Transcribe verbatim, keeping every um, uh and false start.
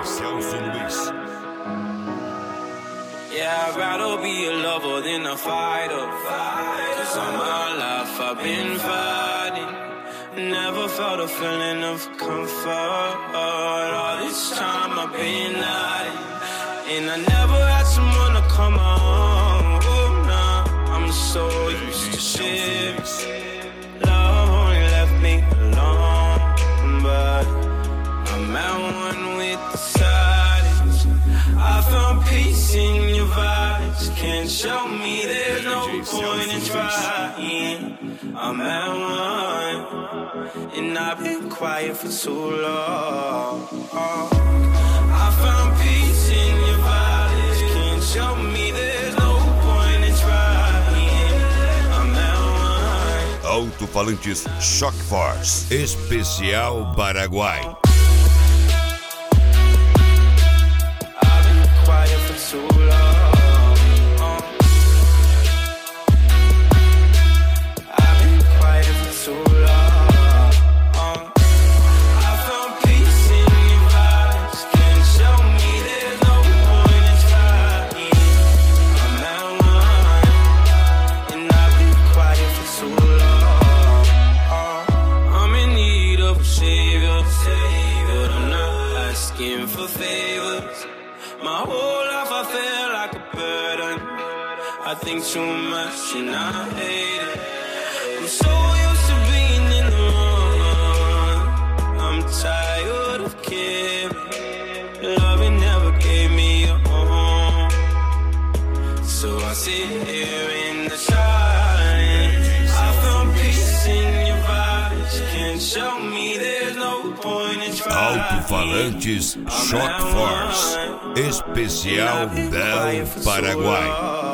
Celso Luiz. Yeah, I'd rather be a lover than a fighter. Cause all my life I've been fighting. Never felt a feeling of comfort. All this time I've been hiding. And I never had someone to come on. Oh, nah, I'm so used to shit. Love only left me alone. But I'm at one with the silence. I found peace in your vibes. Can't show me there's no point in trying. I'm at one, and I've been quiet for too long. I found peace in your vibes. Can't show me there's no point in trying. I'm at one. Alto-falantes Shock Force, especial Paraguai. I've been quiet for too long. I've been quiet for too long. I found peace in your vibes. Can't show me there's no point in trying. I'm at one, and I've been quiet for too long. I'm in need of a savior, but I'm not asking for favors. My whole life I feel like a burden. I think too much and I hate it. I'm so used to being in the wrong. I'm tired of caring. Loving never gave me a home. So I sit here in the silence. I found peace in your vibes. Can't show me there's no point in trying. Alto-falantes Shock Force, especial del Paraguai.